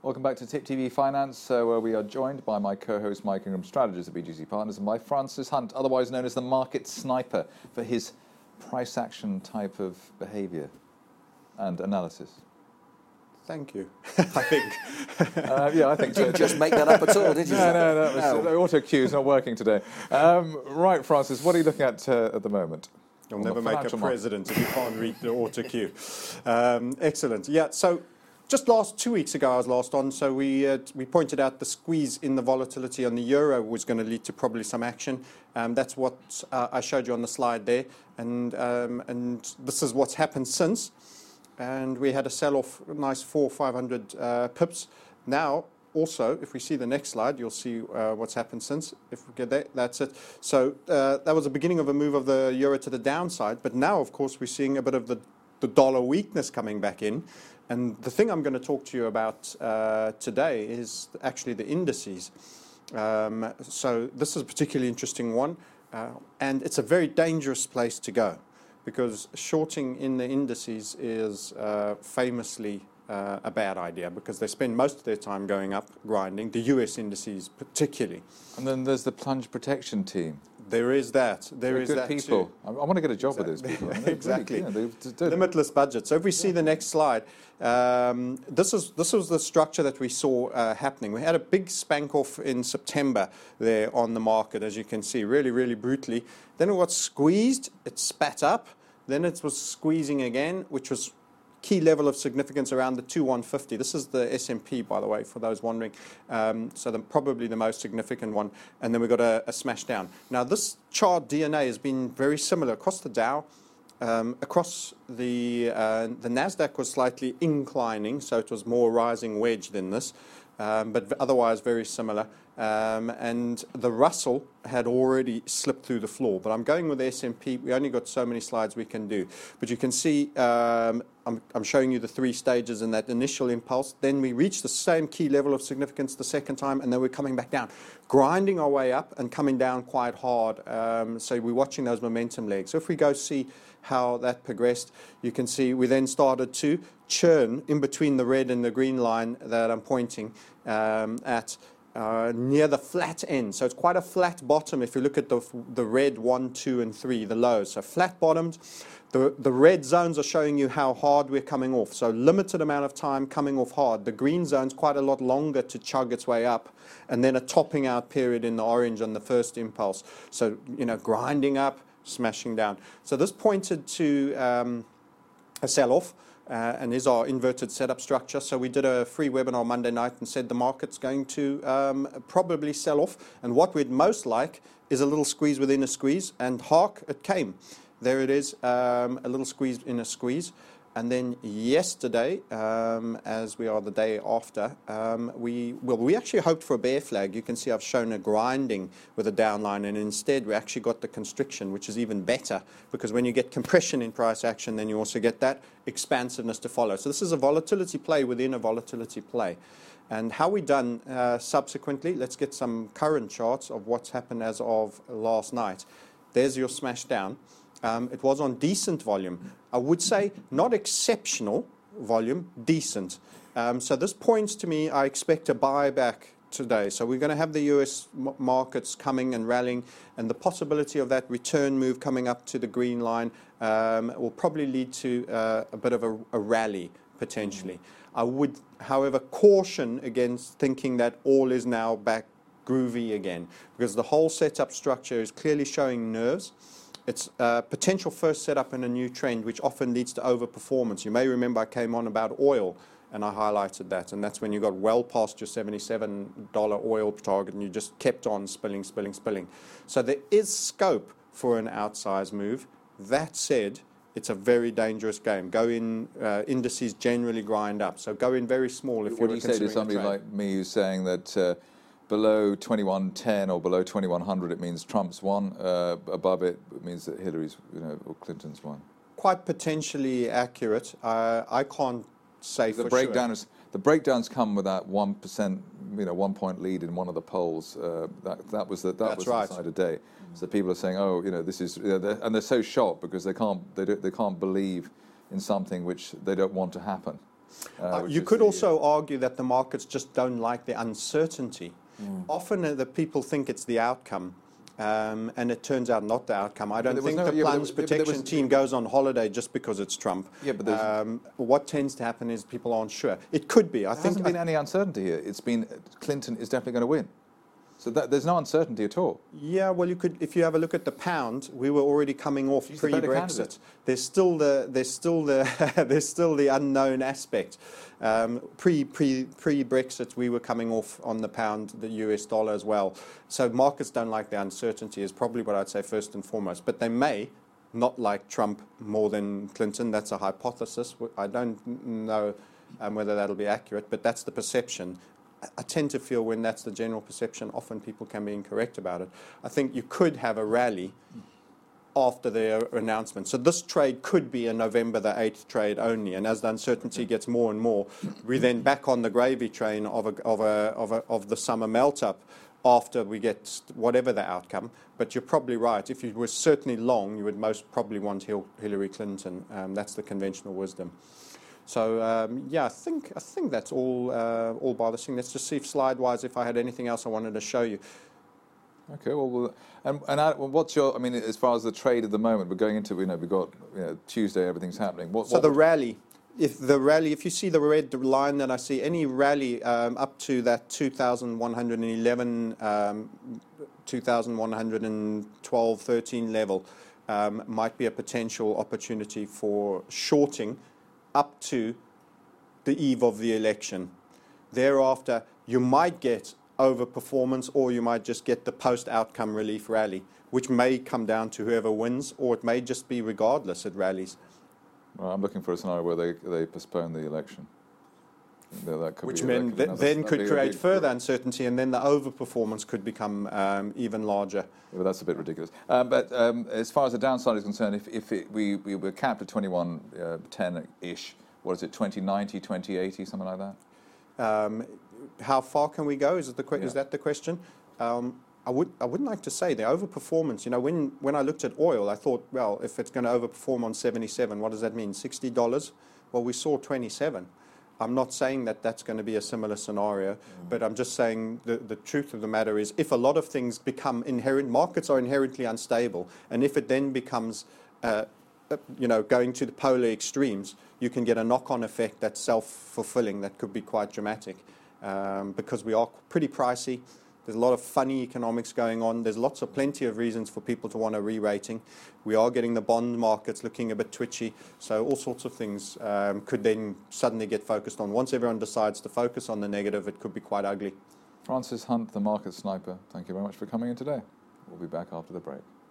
Welcome back to Tip TV Finance, where we are joined by my co-host Mike Ingram, strategist at BGC Partners, and by Francis Hunt, otherwise known as the Market Sniper, for his price action type of behaviour and analysis. Thank you. I think. Yeah, I think. Did you just make that up at all? Did you? No. The auto cue is not working today. Right, Francis, what are you looking at the moment? You'll never make a president if you can't read the auto cue. Excellent. Yeah. So. Just 2 weeks ago, I was last on, so we pointed out the squeeze in the volatility on the euro was going to lead to probably some action. That's what I showed you on the slide there, and this is what's happened since. And we had a sell-off, nice 400-500 pips. Now, also, if we see the next slide, you'll see what's happened since. If we get there, that's it. So that was the beginning of a move of the euro to the downside. But now, of course, we're seeing a bit of the dollar weakness coming back in. And the thing I'm going to talk to you about today is actually the indices. So this is a particularly interesting one, and it's a very dangerous place to go because shorting in the indices is famously a bad idea because they spend most of their time going up, grinding, the US indices particularly. And then there's the plunge protection team. There is that. There is that people. Too. I want to get a job with those people. Exactly. Really, limitless budget. So if we see the next slide, this was the structure that we saw happening. We had a big spank off in September there on the market, as you can see, really, really brutally. Then it got squeezed. It spat up. Then it was squeezing again, which was key level of significance around the 2150. This is the S&P, by the way, for those wondering. So probably the most significant one. And then we got a smash down. Now, this chart DNA has been very similar across the Dow. Across the NASDAQ was slightly inclining, so it was more rising wedge than this. But otherwise very similar. And the Russell had already slipped through the floor. But I'm going with the S&P. We only got so many slides we can do. But you can see I'm showing you the three stages in that initial impulse. Then we reach the same key level of significance the second time, and then we're coming back down, grinding our way up and coming down quite hard. So we're watching those momentum legs. So if we go see how that progressed, you can see we then started to churn in between the red and the green line that I'm pointing at near the flat end. So it's quite a flat bottom if you look at the red 1, 2, and 3, the lows. So flat bottomed. The red zones are showing you how hard we're coming off. So limited amount of time coming off hard. The green zone's quite a lot longer to chug its way up. And then a topping out period in the orange on the first impulse. So, grinding up, smashing down. So this pointed to a sell-off. And is our inverted setup structure. So we did a free webinar Monday night and said the market's going to probably sell off. And what we'd most like is a little squeeze within a squeeze. And hark, it came. There it is, a little squeeze in a squeeze. And then yesterday, as we are the day after, we actually hoped for a bear flag. You can see I've shown a grinding with a downline, and instead we actually got the constriction, which is even better, because when you get compression in price action, then you also get that expansiveness to follow. So this is a volatility play within a volatility play. And how we done subsequently, let's get some current charts of what's happened as of last night. There's your smash down. It was on decent volume. I would say not exceptional volume, decent. So this points to me, I expect a buyback today. So we're going to have the US markets coming and rallying, and the possibility of that return move coming up to the green line will probably lead to a bit of a rally, potentially. I would, however, caution against thinking that all is now back groovy again, because the whole setup structure is clearly showing nerves. It's a potential first setup in a new trend, which often leads to overperformance. You may remember I came on about oil, and I highlighted that, and that's when you got well past your $77 oil target, and you just kept on spilling. So there is scope for an outsized move. That said, it's a very dangerous game. Go in, indices generally grind up, so go in very small if you're considering a trade. What do you say to somebody like me who's saying that below 2110 or below 2100, it means Trump's won. Above it, it means that Hillary's, or Clinton's won. Quite potentially accurate. I can't say for sure. The breakdowns come with that 1%, 1 point lead in one of the polls. That was the side of day. So people are saying, this is, and they're so shocked because they can't believe in something which they don't want to happen. You could also argue that the markets just don't like the uncertainty. Often the people think it's the outcome. And it turns out not the outcome. I don't think the plunge protection team goes on holiday just because it's Trump. Yeah, but what tends to happen is people aren't sure. It could be. There hasn't been any uncertainty here. It's been Clinton is definitely going to win. So there's no uncertainty at all. Yeah, well, you could, if you have a look at the pound, we were already coming off pre-Brexit. There's still the unknown aspect. Pre-Brexit, we were coming off on the pound, the US dollar as well. So markets don't like the uncertainty is probably what I'd say first and foremost. But they may not like Trump more than Clinton. That's a hypothesis. I don't know whether that'll be accurate, but that's the perception. I tend to feel when that's the general perception, often people can be incorrect about it. I think you could have a rally after their announcement. So this trade could be a November the 8th trade only, and as the uncertainty gets more and more, we're then back on the gravy train of the summer melt-up after we get whatever the outcome. But you're probably right. If you were certainly long, you would most probably want Hillary Clinton. That's the conventional wisdom. So yeah, I think that's all by this thing. Let's just see if slide-wise, if I had anything else I wanted to show you. Okay, well, and what's your? I mean, as far as the trade at the moment, we're going into. We've got Tuesday, everything's happening. The rally. If you see the red line that I see, any rally up to that 2,111, 2,112, 13 level might be a potential opportunity for shorting up to the eve of the election. Thereafter, you might get overperformance, or you might just get the post-outcome relief rally, which may come down to whoever wins, or it may just be regardless at rallies. Well, I'm looking for a scenario where they postpone the election. That could which then could create further uncertainty, and then the overperformance could become even larger. Yeah, well, that's a bit ridiculous. But as far as the downside is concerned, if we were capped at 2110-ish, what is it, 2090, 2080, something like that? How far can we go? Is that the question? I wouldn't like to say the overperformance. When I looked at oil, I thought, well, if it's going to overperform on 77, what does that mean? $60? Well, we saw 27. I'm not saying that that's going to be a similar scenario, but I'm just saying the truth of the matter is, if a lot of things become markets are inherently unstable, and if it then becomes, going to the polar extremes, you can get a knock-on effect that's self-fulfilling that could be quite dramatic, because we are pretty pricey. There's a lot of funny economics going on. There's plenty of reasons for people to want a re-rating. We are getting the bond markets looking a bit twitchy. So all sorts of things could then suddenly get focused on. Once everyone decides to focus on the negative, it could be quite ugly. Francis Hunt, the market sniper, thank you very much for coming in today. We'll be back after the break.